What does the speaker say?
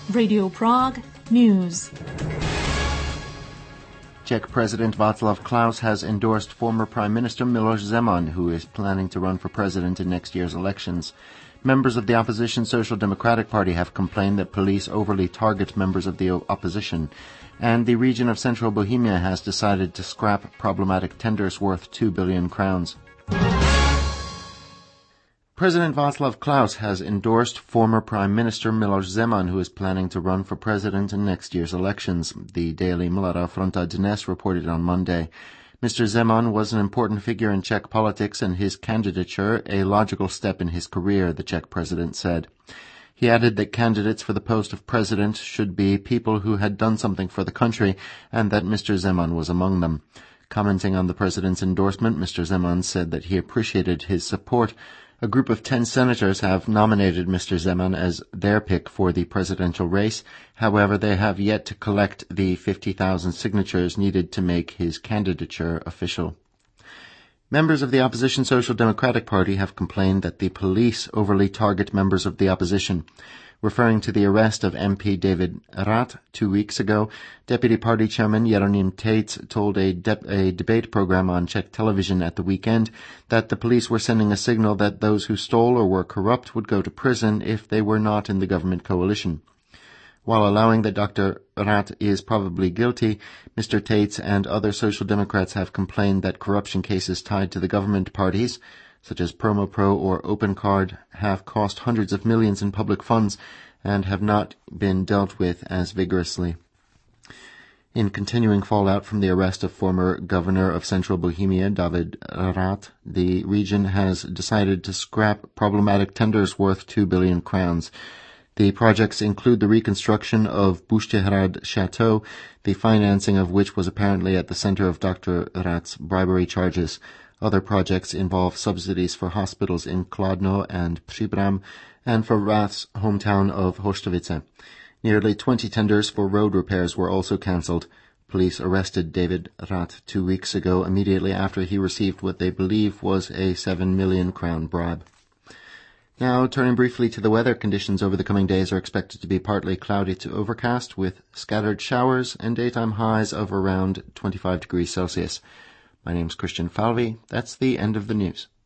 Radio Prague News. Czech President Václav Klaus has endorsed former Prime Minister Miloš Zeman, who is planning to run for president in next year's elections. Members of the opposition Social Democratic Party have complained that police overly target members of the opposition, and the region of Central Bohemia has decided to scrap problematic tenders worth 2 billion crowns. President Václav Klaus has endorsed former Prime Minister Miloš Zeman, who is planning to run for president in next year's elections. The daily Mladá Fronta Dnes reported on Monday. Mr. Zeman was an important figure in Czech politics and his candidature a logical step in his career, the Czech president said. He added that candidates for the post of president should be people who had done something for the country and that Mr. Zeman was among them. Commenting on the president's endorsement, Mr. Zeman said that he appreciated his support. A group of 10 senators have nominated Mr. Zeman as their pick for the presidential race. However, they have yet to collect the 50,000 signatures needed to make his candidature official. Members of the opposition Social Democratic Party have complained that the police overly target members of the opposition. Referring to the arrest of MP David Rath 2 weeks ago, Deputy Party Chairman Jeroným Tejc told a debate program on Czech television at the weekend that the police were sending a signal that those who stole or were corrupt would go to prison if they were not in the government coalition. While allowing that Dr. Rath is probably guilty, Mr. Tejc and other Social Democrats have complained that corruption cases tied to the government parties, such as Promopro or OpenCard, have cost hundreds of millions in public funds and have not been dealt with as vigorously. In continuing fallout from the arrest of former governor of Central Bohemia, David Rath, the region has decided to scrap problematic tenders worth 2 billion crowns. The projects include the reconstruction of Buštěhrad Chateau, the financing of which was apparently at the center of Dr. Rath's bribery charges. Other projects involve subsidies for hospitals in Kladno and Příbram and for Rath's hometown of Hostovice. Nearly 20 tenders for road repairs were also cancelled. Police arrested David Rath 2 weeks ago, immediately after he received what they believe was a 7 million crown bribe. Now, turning briefly to the weather, conditions over the coming days are expected to be partly cloudy to overcast with scattered showers and daytime highs of around 25 degrees Celsius. My name's Christian Falvey. That's the end of the news.